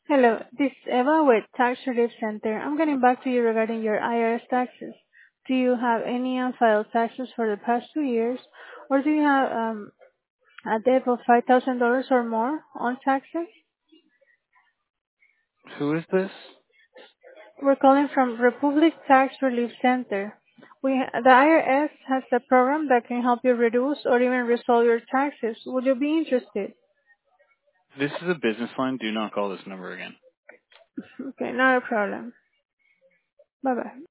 Hello, this is Eva with Tax Relief Center. I'm getting back to you regarding your IRS taxes. Do you have any unfiled taxes for the past 2 years, or do you have a debt of $5,000 or more on taxes? Who is this? We're calling from Republic Tax Relief Center. The IRS has a program that can help you reduce or even resolve your taxes. Would you be interested? This is a business line. Do not call this number again. Okay, not a problem. Bye bye.